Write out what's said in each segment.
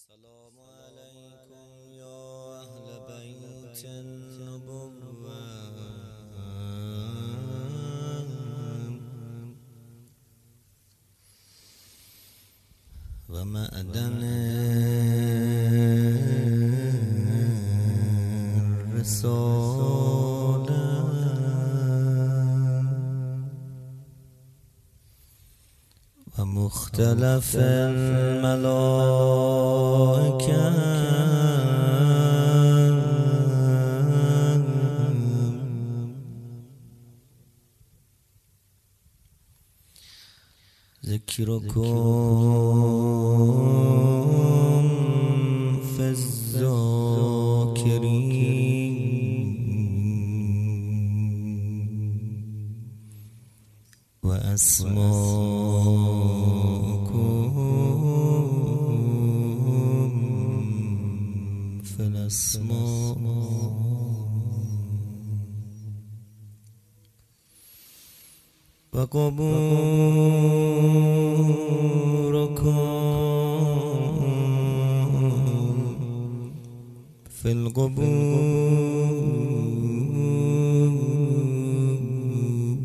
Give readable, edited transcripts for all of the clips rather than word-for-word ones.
السلام عليكم يا أهل بيت النبوة ومأدن الرسالة ومختلف الملائكة ذكركم في الذاكرين وأسماءكم في الأسماء وقبوركم في القبور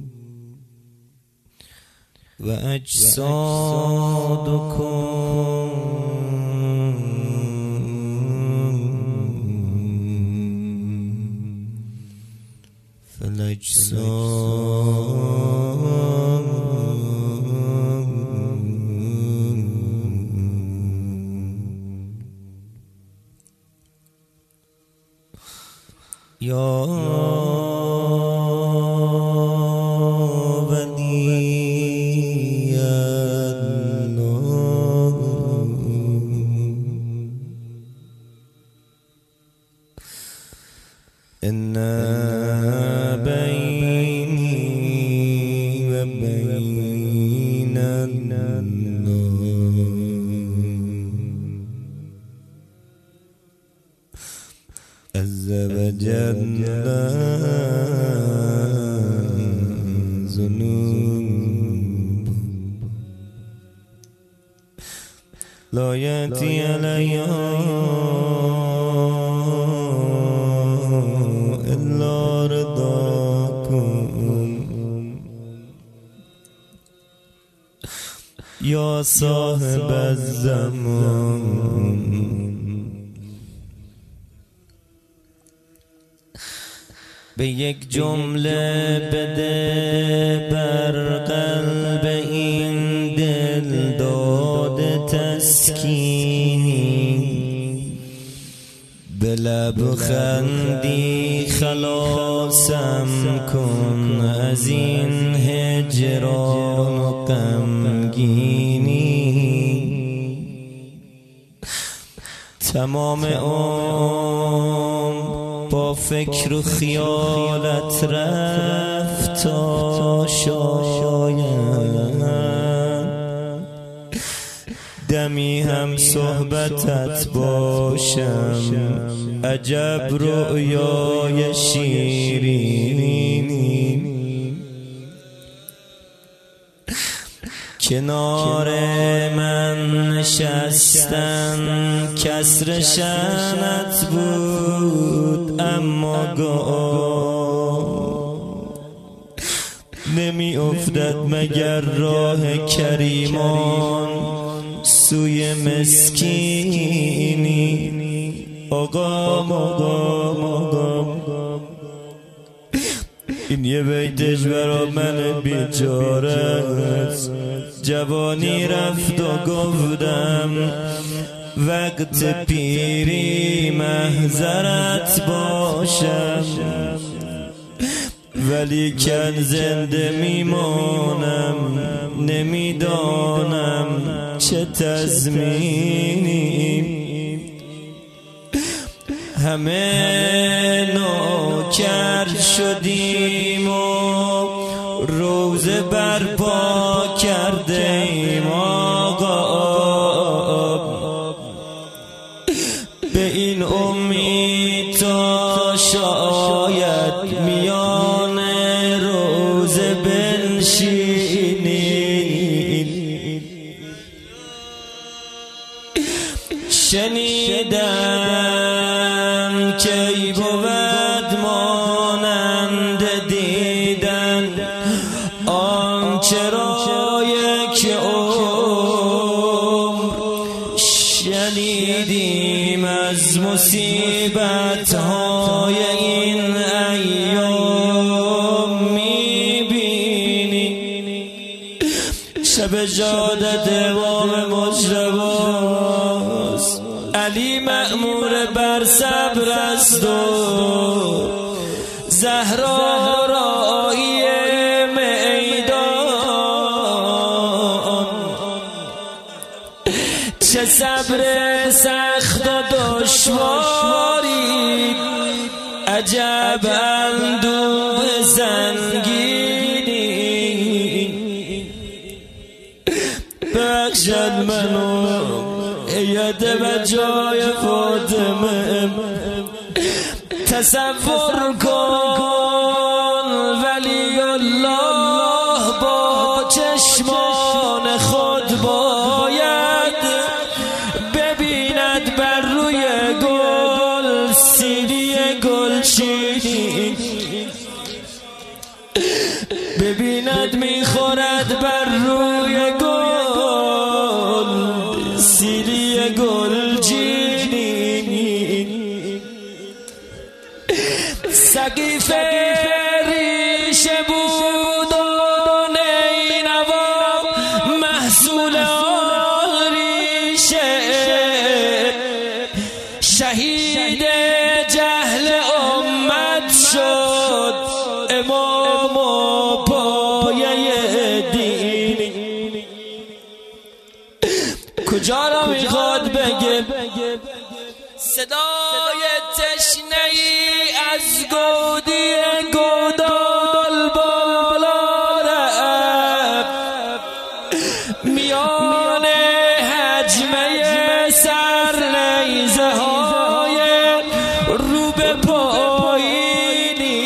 وأجسادكم في الأجساد يا ولي الله إن بيني وبين الله عز وجل ذنوب لا يأتي عليها إلا رضاكم يا صاحب الزمان به یک جمله بده بر قلب این دل داد تسکینی به لب خندی خلاصم کن از این هجران و غمگینی تمام عمر با فکر و خیالت رفت تا شاید دمی هم صحبتت باشم عجب رؤیای شیرینی کنار من نشستن کسر شأنت بود اما گاه نمی افتد مگر راه کریمان سوی مسکینی آقا این یه بیتش برا من بیچاره جوانی رفت و گفتم وقت پیری محضرت باشم ولی کن زنده میمانم نمیدانم چه تضمینی همه نوکر شدیم و روزه برپا کردیم آقا به این امید تا شاید میان روزه بنشینیم شنیدم که ای بود مانند دیدن آنچه را یک عمر شنیدیم از مصیبت های این ایام میبینی شب جاده دوام مجرباست علی مأمور بر صبر است و زهرا راعی میدان چه صبر سخت و دشواری عجب اندوه زنگینی بخشد منو یاد به جای فاطمه تصور کن ولی الله با چشمان خود باید ببیند بر روی گل سیلی گلچینی ببیند میخورد بر روی گل سیلی گلچینی سقیف ریشه بود و نینوا محصول آن ریشه شهید جهل امت شد امام و پایه دینی کجا را میخواد بگه صدای تشنه‌ای از گودی گودال بالا رفت میان حجمه سرنیزه های رو به پایینی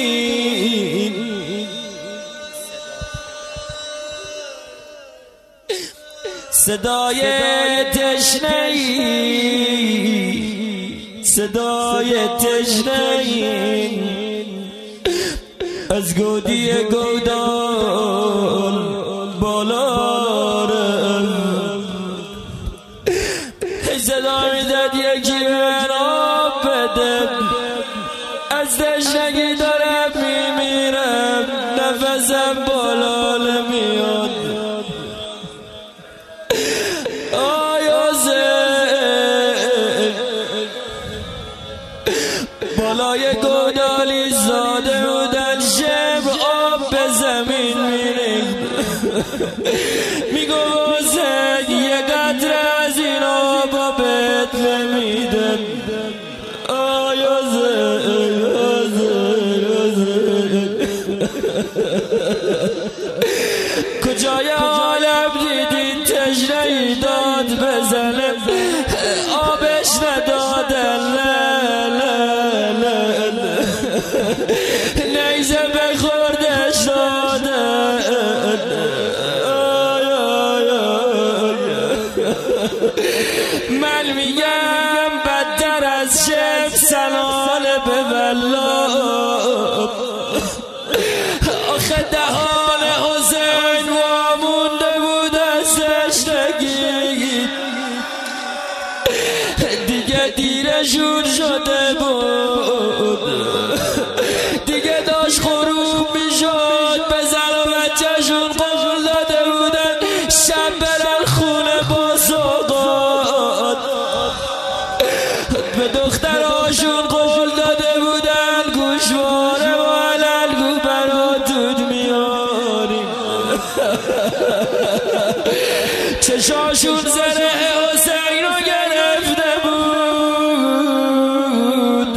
صدای تشنه‌ای از گودی گودال بالا رفت صدا میداد یکی من آب بده از تشنگی دارم میمیرم نفسم بالا نمیاد بالای گودالی زاده بودن شب آب به زمین میریخت میگو حسین یه قطره از این آبا بهت نمیدن آی حسین کجای عالم دیدین تشنه‌ای داد بزنه آبش ندادن نیزه به خوردش دادن من میگم بدتر از شب سلال به والله آخه دهان حسین وامونده بود از تشنگی دیگه دیرشون شده بود دیگه داشت غروب میشد به زن و بچه‌شون قول داده بودن شب برن خونه با سوغات به دختراشون قول داده بودن گوشواره و علنگو براتون میاریم چشاشون زره حسین رو گرفته بود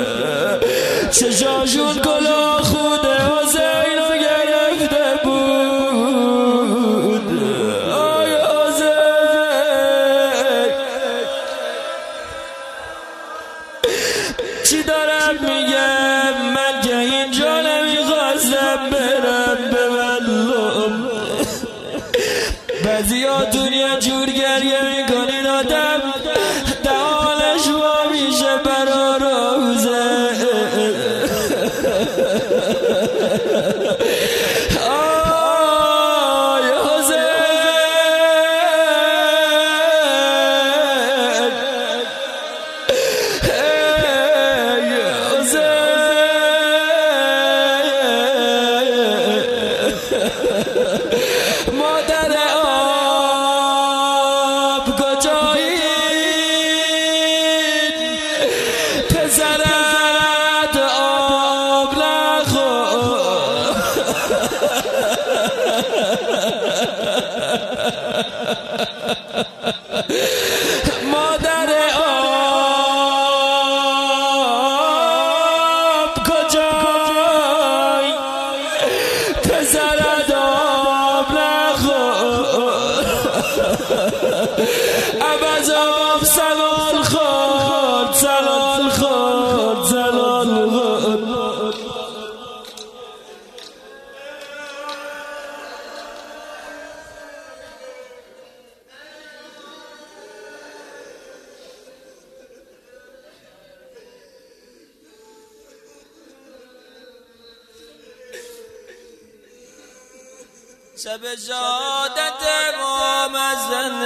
چشاشون کلاه خود حسین رو گرفته بود آی حسین چی دارم میگم من که اینجا نمیخواستم برم به والله بعضیاتون یه جور گریه میکنین آدم مادر آب کجای پسرت آب نخور عوض آب سلال خورد سلال خورد سلال خورد شب شهادت امام حسن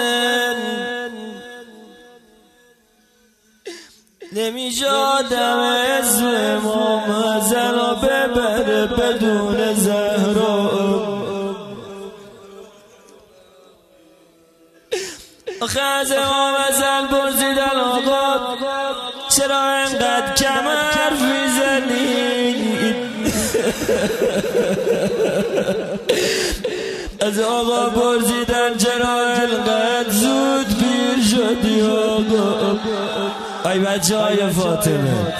نمیشه آدم اسم امام حسن رو ببره بدون زهرا. آخه از امام حسن پرسیدن آقا چرا انقدر کم حرف میزنی؟ از آقا پرسیدن چرا انقدر زود پیر شدی آقا؟ ای بچه های فاطمه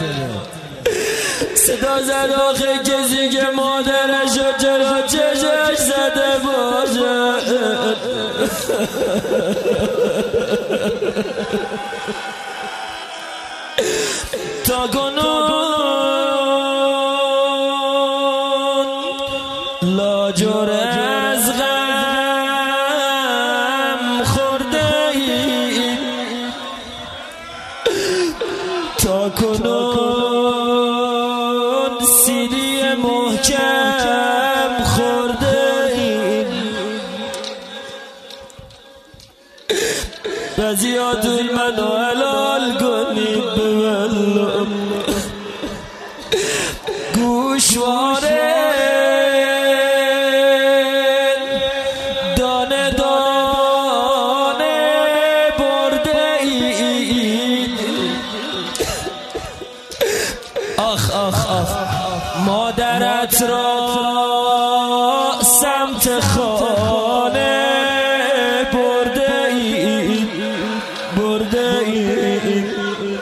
صدا زد آخه کسی که مادرش و چرا چشش زده باشه تا کنون لاجور از غم خورده ای تا کنون سیلی محکم خورده ای بعضیاتون منو حلال کنید بولو گوشواره دانه دانه برده اید آخ آخ آخ مادرت را سمت خانه برده اید برده اید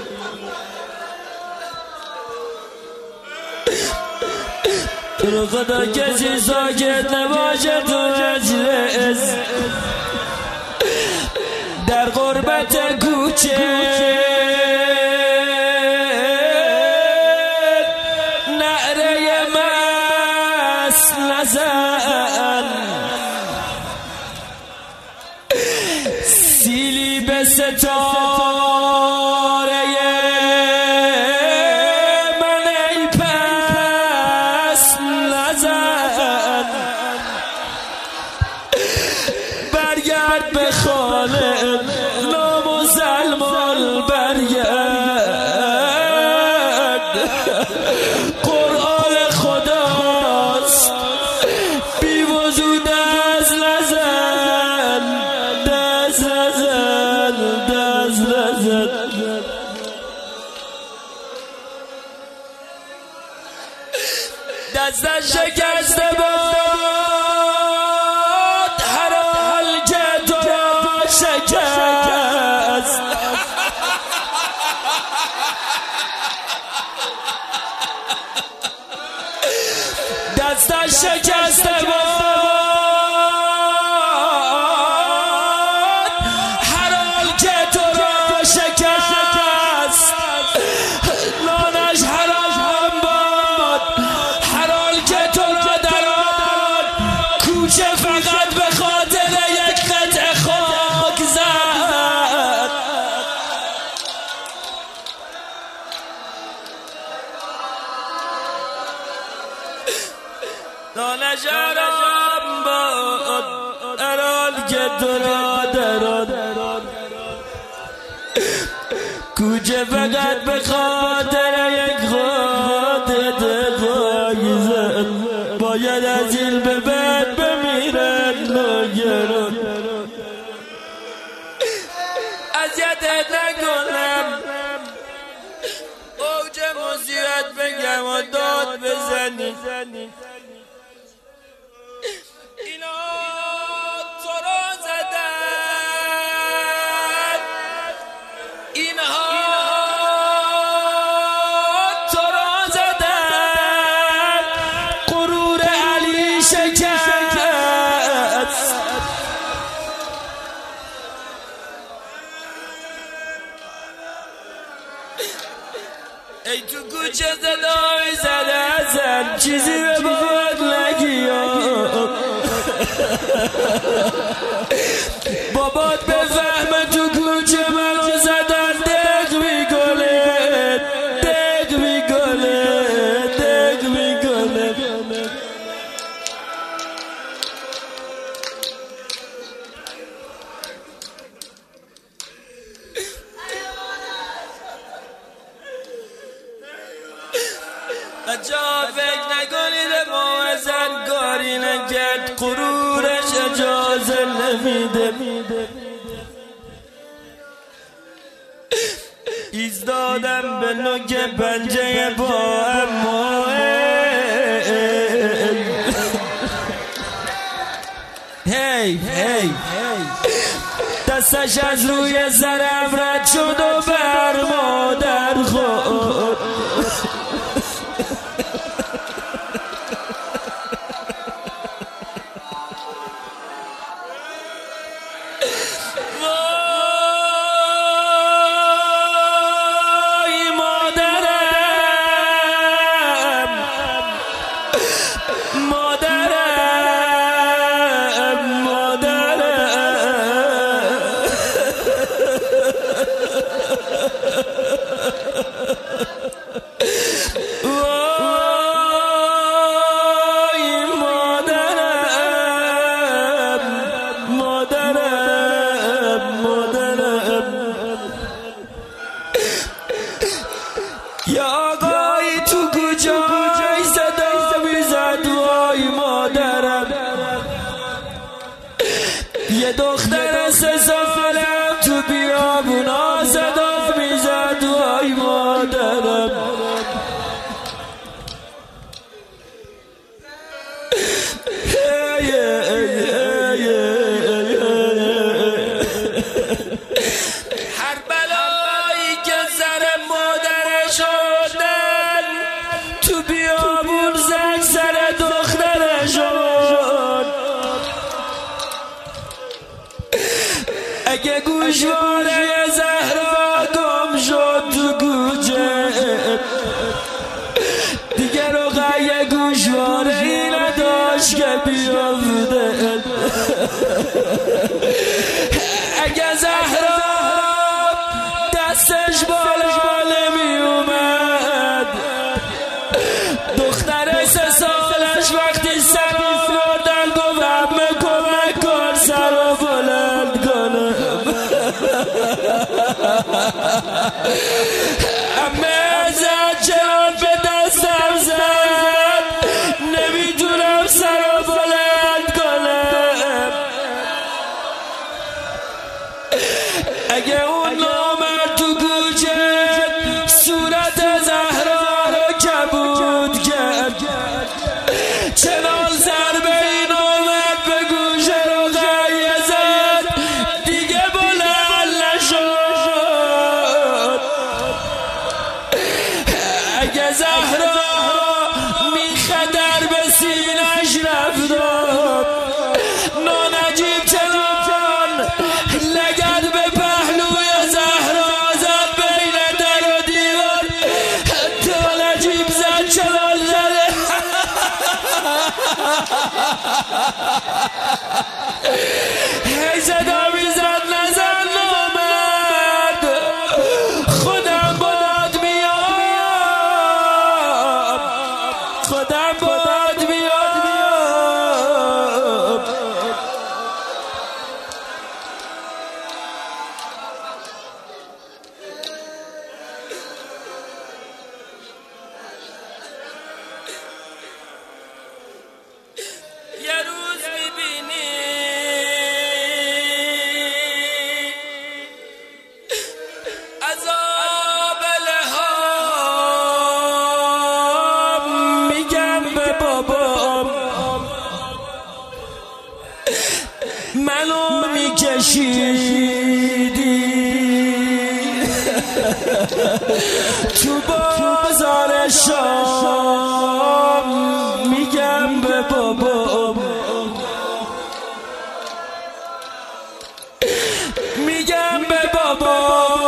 تو خدا کسی ساکت نباشه تو مجلس در غربت کوچه نعره مست نزن سیلی به ستاره من ای پس نزن برگرد به خانه نامسلمان برگرد قرآن خداست بی وجود دست نزن دست نزن دست نزن دستش شکسته باد هر حال که تو را شکست دستش شکسته باد هر حال که تو را شکست نانش حرام باد هر حال که تو را در آن کوچه فقط به خاطر یک قطعه خاک زد نانش حرام باد هر حال که تو را در آن کوچه فقط به خاطر یک خاطر خاک زد باید از این به بعد بمیرد ناگران اذیتت نکنم اوج مصیبت بگم و داد بزنی اینا تو را زدن اینها تو را زدن غرور علی شکست. ای تو کوچه صدای زده زن چیزی به باد نگی بابات بفهمه تو کوچه منو زدن دق میکنه دق میکنه دق میکنه. بچه‌ها فکر نکنید ما زنگاری نکرد غرورش اجازه نمیده. ایستادم به نوک پنجه با اما هی دستش از روی سرم رد شد و بر مادر خورد. یا آقایی تو کجای صدا میزد وای مادرم. یه دختر 3 سالم تو بیابونا صدا میزد وای مادرم. هر بلایی که سر مادرش آوردن تو بیابون زد سر دخترش آورد. اگه گوشواره زهرا گم شد تو کوچه دیگه رقیه گوشواره ای نداشت که بیافته. اگه زهرا دستش بالا نمی اومد دختر 3 سالش وقتی سر آوردن گفت کمک کن سر رو بلند کنم. امه زد چرا به دستم زد نمیتونم سر رو بلند کنم. اگه اون نامرد تو کوچه صورت زهرا رو کبود کرد چنان ضربه این اومد به گوش رقیه زد دیگه بلند نشد. اگه زهرا میخدر به سینش رفتم نانجیب چنان لگد به پهلوی زهرا زد بین در و دیوار تا نجیب زد چنان زده هی صدا میزد نزن نامرد خودم باد میام خودم باد میام. یه روز میبینی عذاب لهام میگم به بابام منو میکشیدی تو بازار شام میگم به بابا، میگم به بابا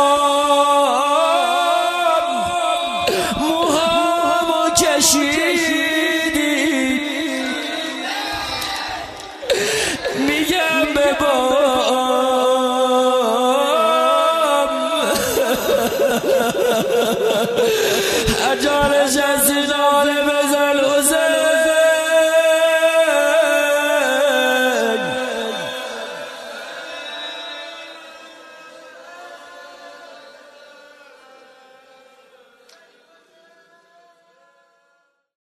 موهامو کشیدی، میگم به بابا هر جا